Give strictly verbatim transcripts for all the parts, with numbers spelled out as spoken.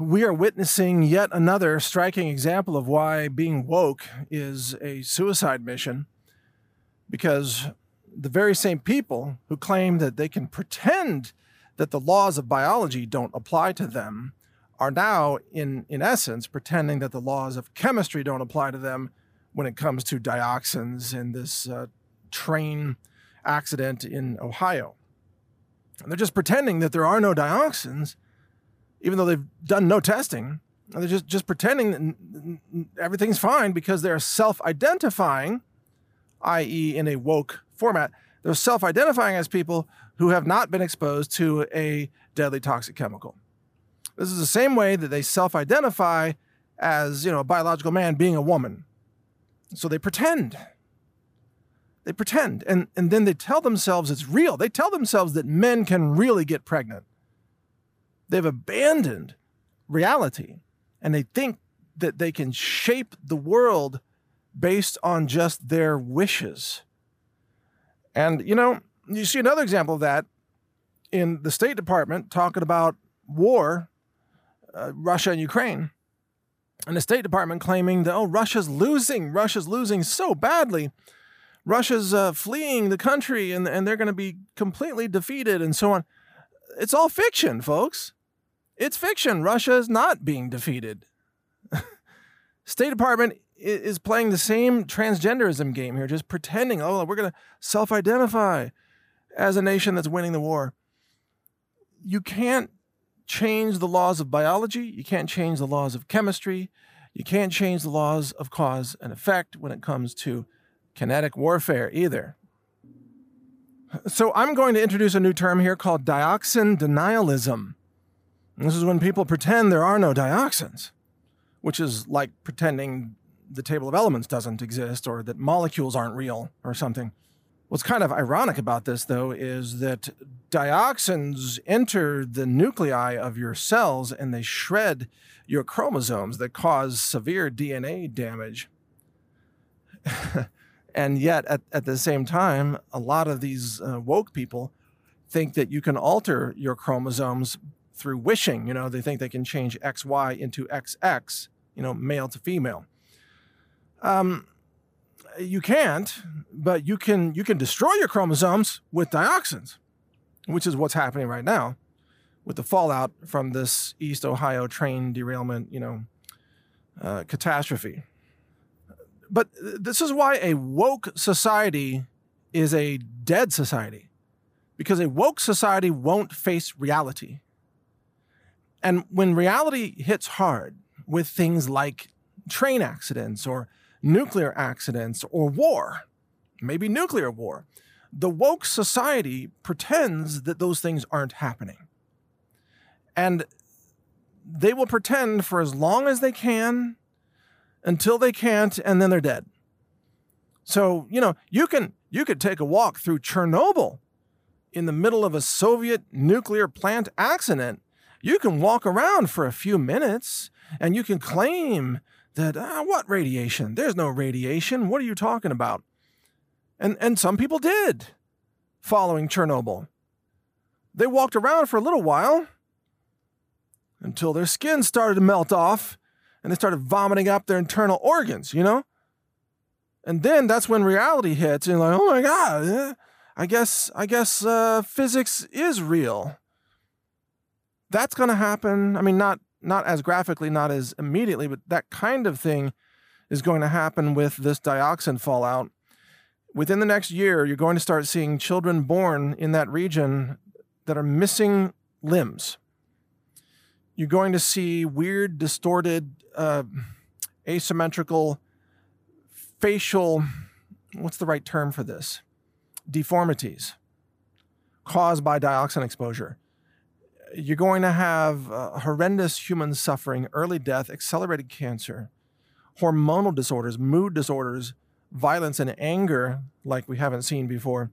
We are witnessing yet another striking example of why being woke is a suicide mission, because the very same people who claim that they can pretend that the laws of biology don't apply to them are now, in, in essence, pretending that the laws of chemistry don't apply to them when it comes to dioxins in this uh, train accident in Ohio. And they're just pretending that there are no dioxins, even though they've done no testing. They're just, just pretending that everything's fine because they're self-identifying, that is in a woke format. They're self-identifying as people who have not been exposed to a deadly toxic chemical. This is the same way that they self-identify as, you know, a biological man being a woman. So they pretend. They pretend. And, and then they tell themselves it's real. They tell themselves that men can really get pregnant. They've abandoned reality, and they think that they can shape the world based on just their wishes. And, you know, you see another example of that in the State Department talking about war, uh, Russia and Ukraine. And the State Department claiming that, oh, Russia's losing. Russia's losing so badly. Russia's uh, fleeing the country, and, and they're going to be completely defeated and so on. It's all fiction, folks. It's fiction. Russia is not being defeated. State Department is playing the same transgenderism game here, just pretending, oh, we're going to self-identify as a nation that's winning the war. You can't change the laws of biology. You can't change the laws of chemistry. You can't change the laws of cause and effect when it comes to kinetic warfare either. So I'm going to introduce a new term here called dioxin denialism. And this is when people pretend there are no dioxins, which is like pretending the table of elements doesn't exist or that molecules aren't real or something. What's kind of ironic about this, though, is that dioxins enter the nuclei of your cells and they shred your chromosomes that cause severe D N A damage. And yet, at, at the same time, a lot of these uh, woke people think that you can alter your chromosomes through wishing. You know, they think they can change X Y into X X, you know, male to female. Um, you can't, but you can you can destroy your chromosomes with dioxins, which is what's happening right now with the fallout from this East Ohio train derailment, you know, uh, catastrophe. But this is why a woke society is a dead society, because a woke society won't face reality. And when reality hits hard with things like train accidents or nuclear accidents or war, maybe nuclear war, the woke society pretends that those things aren't happening. And they will pretend for as long as they can until they can't, and then they're dead. So, you know, you can you could take a walk through Chernobyl in the middle of a Soviet nuclear plant accident. You can walk around for a few minutes and you can claim that, ah, what radiation? There's no radiation. What are you talking about? And and some people did following Chernobyl. They walked around for a little while until their skin started to melt off and they started vomiting up their internal organs, you know? And then that's when reality hits and you're like, oh my God, eh, I guess, I guess uh, physics is real. That's going to happen. I mean, not not as graphically, not as immediately, but that kind of thing is going to happen with this dioxin fallout. Within the next year, you're going to start seeing children born in that region that are missing limbs. You're going to see weird, distorted, uh, asymmetrical, facial, what's the right term for this? Deformities caused by dioxin exposure. You're going to have uh, horrendous human suffering, early death, accelerated cancer, hormonal disorders, mood disorders, violence and anger like we haven't seen before,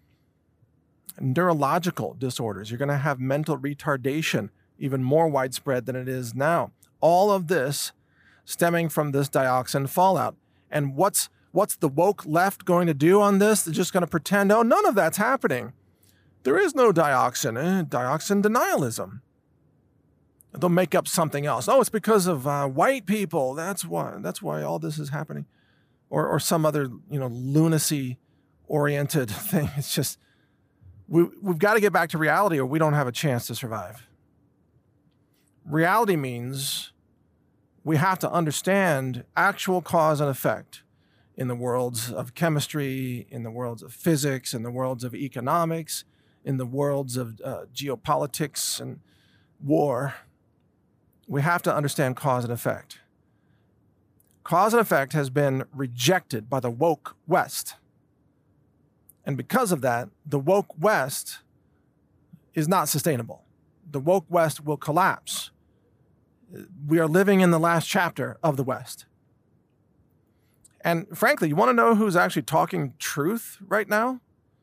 neurological disorders. You're going to have mental retardation, even more widespread than it is now. All of this stemming from this dioxin fallout. And what's what's the woke left going to do on this? They're just going to pretend, oh, none of that's happening. There is no dioxin, eh? Dioxin denialism. They'll make up something else. Oh, it's because of uh, white people. That's why. That's why all this is happening, or or some other you know lunacy-oriented thing. It's just we we've got to get back to reality, or we don't have a chance to survive. Reality means we have to understand actual cause and effect in the worlds of chemistry, in the worlds of physics, in the worlds of economics, in the worlds of uh, geopolitics and war. We have to understand cause and effect. Cause and effect has been rejected by the woke West. And because of that, the woke West is not sustainable. The woke West will collapse. We are living in the last chapter of the West. And frankly, you want to know who's actually talking truth right now?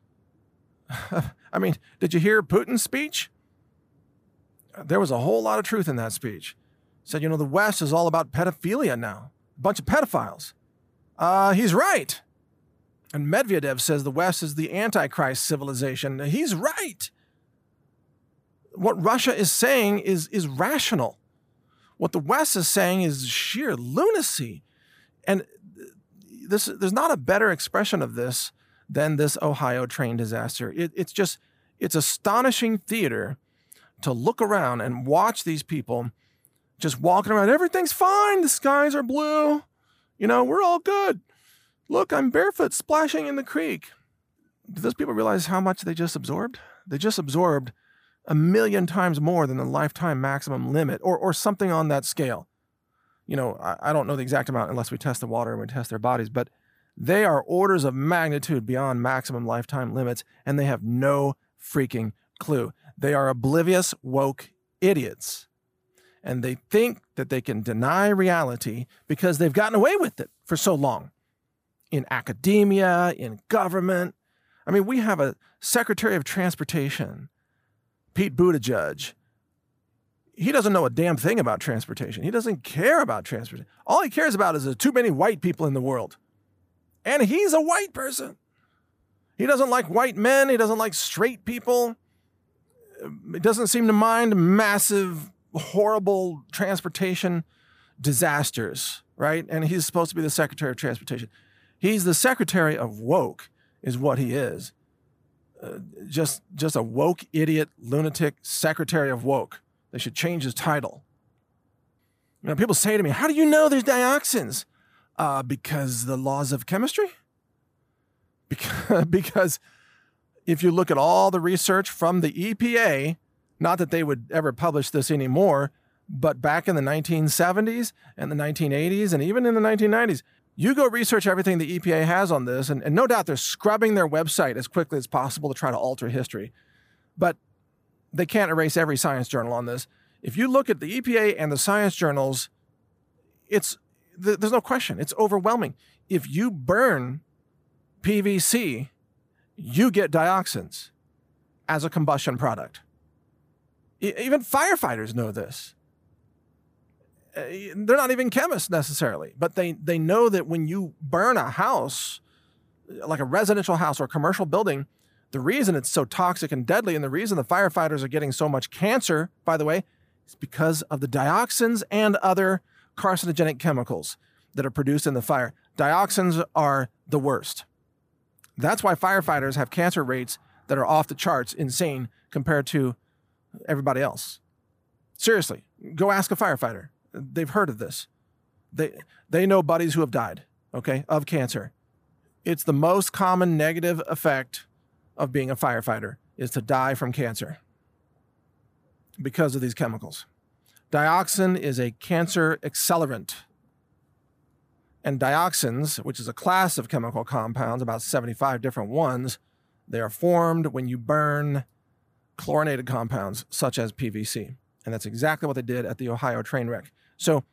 I mean, did you hear Putin's speech? There was a whole lot of truth in that speech. Said, you know, the West is all about pedophilia now. A bunch of pedophiles. Uh, he's right. And Medvedev says the West is the Antichrist civilization. He's right. What Russia is saying is, is rational. What the West is saying is sheer lunacy. And this, there's not a better expression of this than this Ohio train disaster. It, it's just, it's astonishing theater to look around and watch these people just walking around. Everything's fine. The skies are blue. You know, we're all good. Look, I'm barefoot splashing in the creek. Do those people realize how much they just absorbed? They just absorbed a million times more than the lifetime maximum limit, or or something on that scale. You know, I, I don't know the exact amount unless we test the water and we test their bodies, but they are orders of magnitude beyond maximum lifetime limits, and they have no freaking clue. They are oblivious, woke idiots. And they think that they can deny reality because they've gotten away with it for so long. In academia, in government. I mean, we have a Secretary of Transportation, Pete Buttigieg. He doesn't know a damn thing about transportation. He doesn't care about transportation. All he cares about is there's too many white people in the world. And he's a white person. He doesn't like white men. He doesn't like straight people. He doesn't seem to mind massive, horrible transportation disasters, right? And he's supposed to be the Secretary of Transportation. He's the Secretary of Woke, is what he is. Uh, just, just a woke, idiot, lunatic Secretary of Woke. They should change his title. You know, people say to me, how do you know there's dioxins? Uh, because the laws of chemistry? Because, because if you look at all the research from the E P A, not that they would ever publish this anymore, but back in the nineteen seventies and the nineteen eighties and even in the nineteen nineties, you go research everything the E P A has on this, and, and no doubt they're scrubbing their website as quickly as possible to try to alter history. But they can't erase every science journal on this. If you look at the E P A and the science journals, it's th- there's no question. It's overwhelming. If you burn P V C, you get dioxins as a combustion product. E- even firefighters know this. Uh, they're not even chemists necessarily, but they, they know that when you burn a house, like a residential house or a commercial building, the reason it's so toxic and deadly, and the reason the firefighters are getting so much cancer, by the way, is because of the dioxins and other carcinogenic chemicals that are produced in the fire. Dioxins are the worst. That's why firefighters have cancer rates that are off the charts, insane, compared to everybody else. Seriously, go ask a firefighter. They've heard of this. They, they know buddies who have died, okay, of cancer. It's the most common negative effect of being a firefighter, is to die from cancer because of these chemicals. Dioxin is a cancer accelerant. And dioxins, which is a class of chemical compounds, about seventy-five different ones, they are formed when you burn chlorinated compounds such as P V C. And that's exactly what they did at the Ohio train wreck. So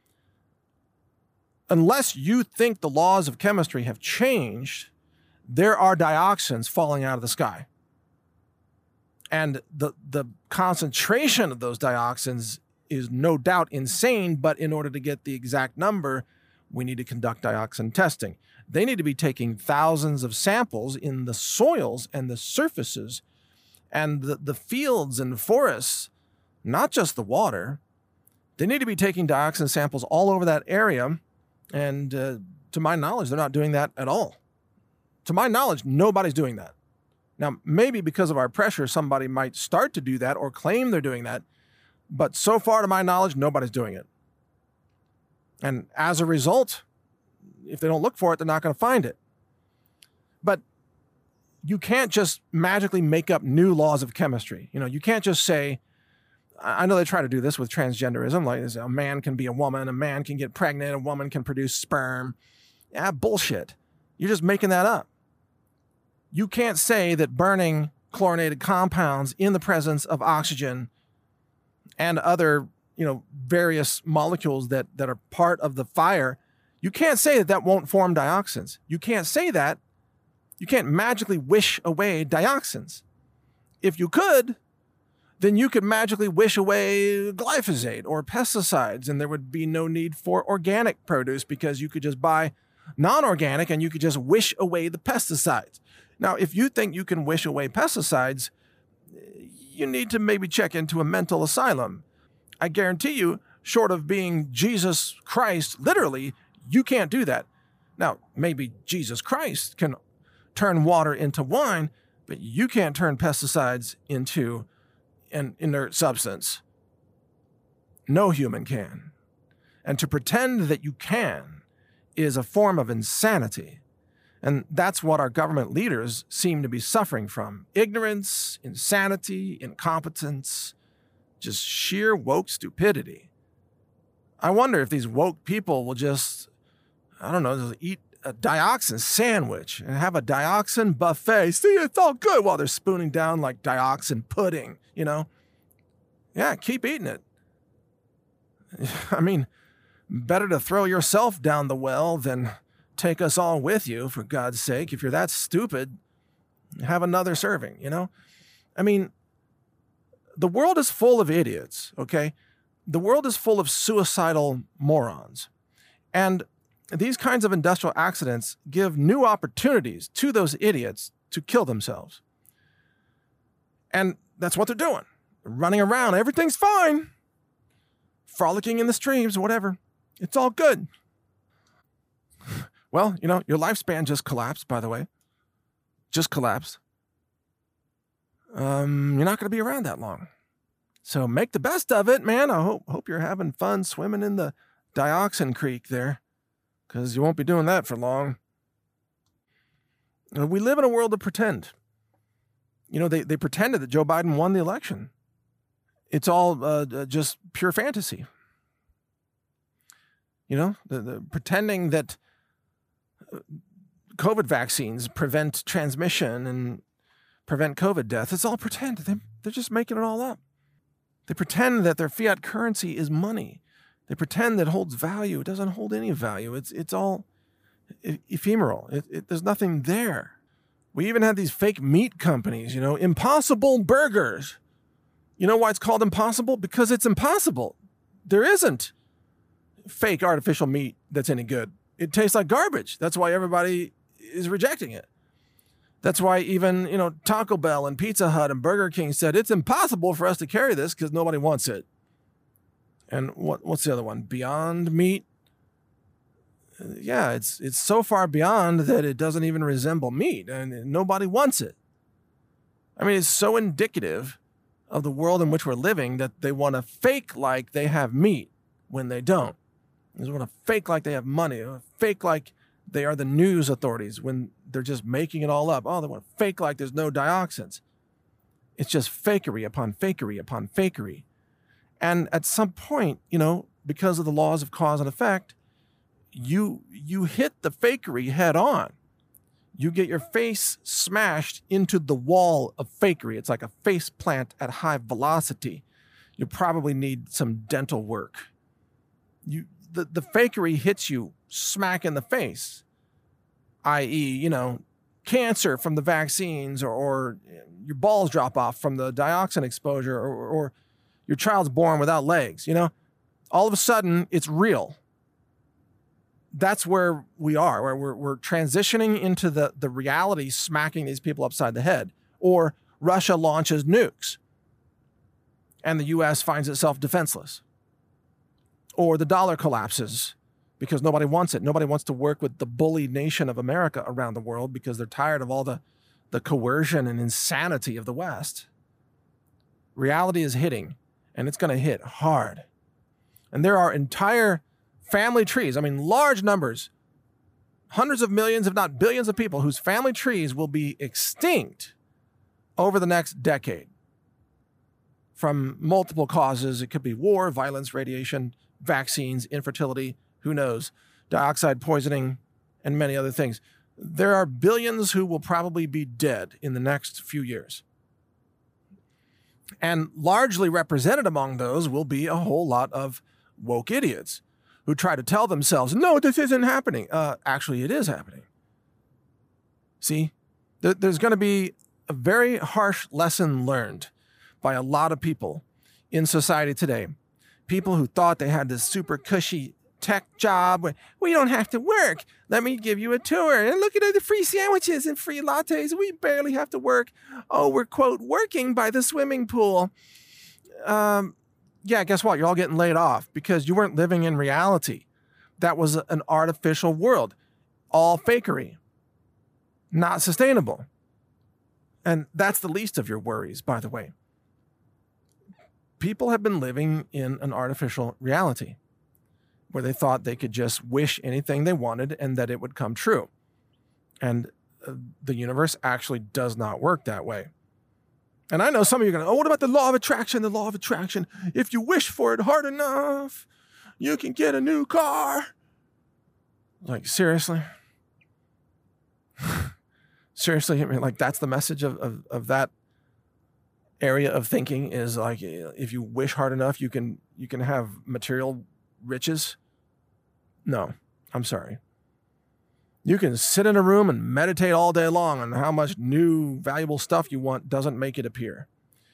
unless you think the laws of chemistry have changed, there are dioxins falling out of the sky. And the, the concentration of those dioxins is no doubt insane, but in order to get the exact number, we need to conduct dioxin testing. They need to be taking thousands of samples in the soils and the surfaces and the, the fields and forests, not just the water. They need to be taking dioxin samples all over that area. And uh, to my knowledge, they're not doing that at all. To my knowledge, nobody's doing that. Now, maybe because of our pressure, somebody might start to do that or claim they're doing that. But so far, to my knowledge, nobody's doing it. And as a result, if they don't look for it, they're not going to find it. But you can't just magically make up new laws of chemistry. You know, you can't just say, I know they try to do this with transgenderism, like a man can be a woman, a man can get pregnant, a woman can produce sperm. Yeah, bullshit. You're just making that up. You can't say that burning chlorinated compounds in the presence of oxygen and other, you know, various molecules that, that are part of the fire, you can't say that that won't form dioxins. You can't say that. You can't magically wish away dioxins. If you could, then you could magically wish away glyphosate or pesticides, and there would be no need for organic produce because you could just buy non-organic and you could just wish away the pesticides. Now, if you think you can wish away pesticides, you need to maybe check into a mental asylum. I guarantee you, short of being Jesus Christ, literally, you can't do that. Now, maybe Jesus Christ can turn water into wine, but you can't turn pesticides into an inert substance. No human can. And to pretend that you can is a form of insanity. And that's what our government leaders seem to be suffering from. Ignorance, insanity, incompetence, just sheer woke stupidity. I wonder if these woke people will just, I don't know, just eat a dioxin sandwich and have a dioxin buffet. See, it's all good while they're spooning down like dioxin pudding, you know? Yeah, keep eating it. I mean, better to throw yourself down the well than take us all with you, for God's sake. If you're that stupid, have another serving, you know? I mean, the world is full of idiots, okay? The world is full of suicidal morons. And these kinds of industrial accidents give new opportunities to those idiots to kill themselves. And that's what they're doing. They're running around. Everything's fine. Frolicking in the streams, whatever. It's all good. Well, you know, your lifespan just collapsed, by the way. Just collapsed. Um, you're not going to be around that long. So make the best of it, man. I hope, hope you're having fun swimming in the dioxin creek there, because you won't be doing that for long. We live in a world of pretend. You know, they, they pretended that Joe Biden won the election. It's all uh, just pure fantasy. You know, the, the pretending that COVID vaccines prevent transmission and prevent COVID death. It's all pretend. They, they're just making it all up. They pretend that their fiat currency is money. They pretend that it holds value. It doesn't hold any value. It's it's all ephemeral. It, it, there's nothing there. We even had these fake meat companies, you know, Impossible Burgers. You know why it's called Impossible? Because it's impossible. There isn't fake artificial meat that's any good. It tastes like garbage. That's why everybody is rejecting it. That's why even, you know, Taco Bell and Pizza Hut and Burger King said it's impossible for us to carry this because nobody wants it. And what what's the other one? Beyond Meat? Yeah, it's it's so far beyond that it doesn't even resemble meat, and nobody wants it. I mean, it's so indicative of the world in which we're living that they want to fake like they have meat when they don't. They want to fake like they have money, they want to fake like they are the news authorities when they're just making it all up. Oh, they want to fake like there's no dioxins. It's just fakery upon fakery upon fakery. And at some point, you know, because of the laws of cause and effect, you you hit the fakery head on. You get your face smashed into the wall of fakery. It's like a face plant at high velocity. You probably need some dental work. You the, the fakery hits you smack in the face, that is, you know, cancer from the vaccines, or, or your balls drop off from the dioxin exposure, or, or your child's born without legs, you know? All of a sudden, it's real. That's where we are, where we're, we're transitioning into the, the reality smacking these people upside the head. Or Russia launches nukes, and the U S finds itself defenseless. or the dollar collapses because nobody wants it. Nobody wants to work with the bully nation of America around the world because they're tired of all the, the coercion and insanity of the West. Reality is hitting, and it's going to hit hard. And there are entire family trees, I mean, large numbers, hundreds of millions, if not billions of people whose family trees will be extinct over the next decade from multiple causes. It could be war, violence, radiation, vaccines, infertility, who knows, dioxide poisoning, and many other things. There are billions who will probably be dead in the next few years. And largely represented among those will be a whole lot of woke idiots who try to tell themselves, no, this isn't happening. Uh, actually, it is happening. See, th- there's going to be a very harsh lesson learned by a lot of people in society today. People who thought they had this super cushy tech job where we don't have to work. Let me give you a tour. And look at the free sandwiches and free lattes. We barely have to work. Oh, we're, quote, working by the swimming pool. Um, yeah, guess what? You're all getting laid off because you weren't living in reality. That was an artificial world. All fakery. Not sustainable. And that's the least of your worries, by the way. People have been living in an artificial reality where they thought they could just wish anything they wanted and that it would come true. And uh, the universe actually does not work that way. And I know some of you are going, oh, what about the law of attraction? The law of attraction. If you wish for it hard enough, you can get a new car. Like, seriously? Seriously? I mean, like, that's the message of, of, of that area of thinking is like, if you wish hard enough, you can, you can have material riches. No, I'm sorry. You can sit in a room and meditate all day long on how much new valuable stuff you want doesn't make it appear.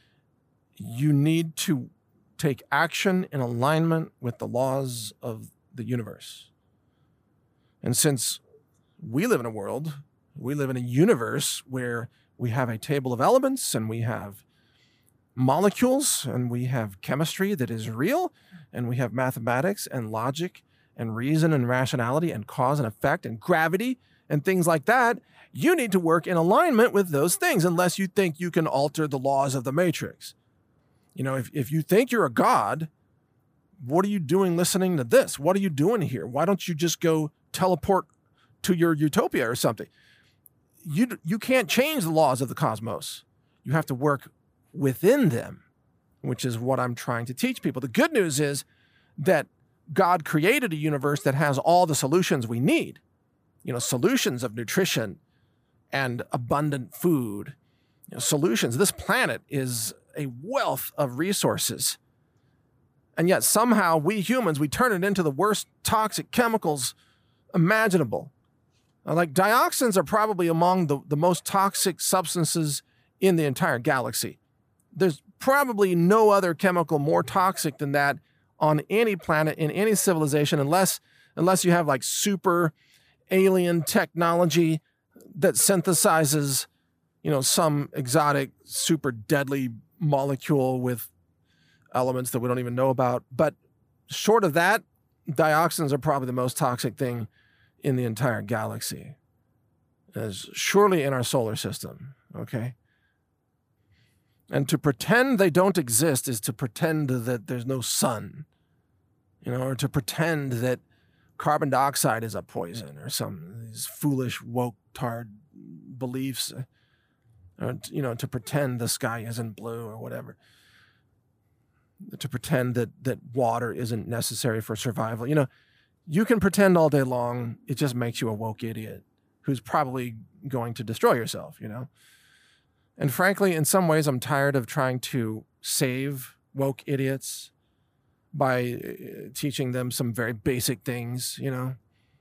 You need to take action in alignment with the laws of the universe. And since we live in a world, we live in a universe where we have a table of elements and we have molecules and we have chemistry that is real and we have mathematics and logic and reason and rationality and cause and effect and gravity and things like that, you need to work in alignment with those things unless you think you can alter the laws of the matrix. You know, if, if you think you're a god, what are you doing listening to this? What are you doing here? Why don't you just go teleport to your utopia or something? You, you can't change the laws of the cosmos. You have to work within them, which is what I'm trying to teach people. The good news is that God created a universe that has all the solutions we need, you know, solutions of nutrition and abundant food, you know, solutions. This planet is a wealth of resources. And yet somehow we humans, we turn it into the worst toxic chemicals imaginable. Like dioxins are probably among the, the most toxic substances in the entire galaxy. There's probably no other chemical more toxic than that on any planet, in any civilization, unless unless you have like super alien technology that synthesizes, you know, some exotic, super deadly molecule with elements that we don't even know about. But short of that, dioxins are probably the most toxic thing in the entire galaxy. As surely in our solar system, okay? And to pretend they don't exist is to pretend that there's no sun, you know, or to pretend that carbon dioxide is a poison or some these foolish woke tard beliefs, or, you know, to pretend the sky isn't blue or whatever, to pretend that, that water isn't necessary for survival. You know, you can pretend all day long. It just makes you a woke idiot who's probably going to destroy yourself, you know? And frankly, in some ways, I'm tired of trying to save woke idiots by teaching them some very basic things, you know.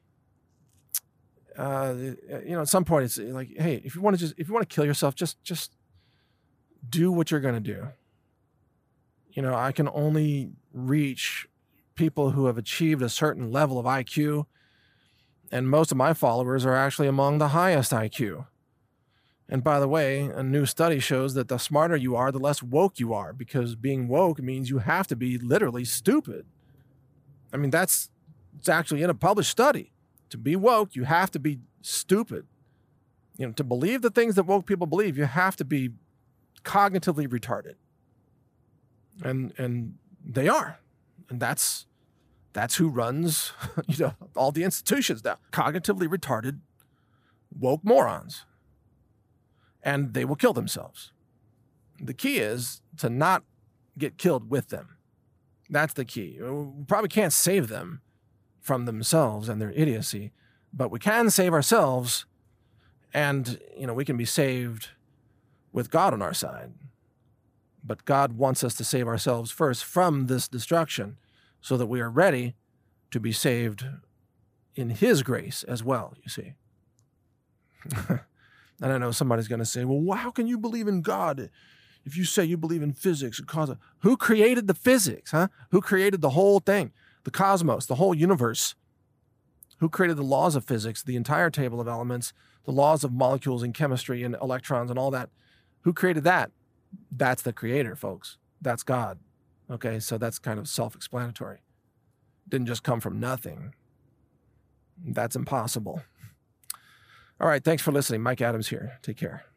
Uh, you know, at some point, it's like, hey, if you want to just if you want to kill yourself, just just do what you're going to do. You know, I can only reach people who have achieved a certain level of I Q, and most of my followers are actually among the highest I Q. And by the way, a new study shows that the smarter you are, the less woke you are, because being woke means you have to be literally stupid. I mean, that's it's actually in a published study. To be woke, you have to be stupid. You know, to believe the things that woke people believe, you have to be cognitively retarded. And and they are. And that's that's who runs, you know, all the institutions now. Cognitively retarded, woke morons. And they will kill themselves. The key is to not get killed with them. That's the key. We probably can't save them from themselves and their idiocy, but we can save ourselves, and, you know, we can be saved with God on our side. But God wants us to save ourselves first from this destruction so that we are ready to be saved in His grace as well, you see. And I know somebody's going to say, well, how can you believe in God if you say you believe in physics and cosmos? Who created the physics, huh? Who created the whole thing, the cosmos, the whole universe? Who created the laws of physics, the entire table of elements, the laws of molecules and chemistry and electrons and all that? Who created that? That's the creator, folks. That's God. Okay, so that's kind of self-explanatory. Didn't just come from nothing. That's impossible. All right, thanks for listening. Mike Adams here. Take care.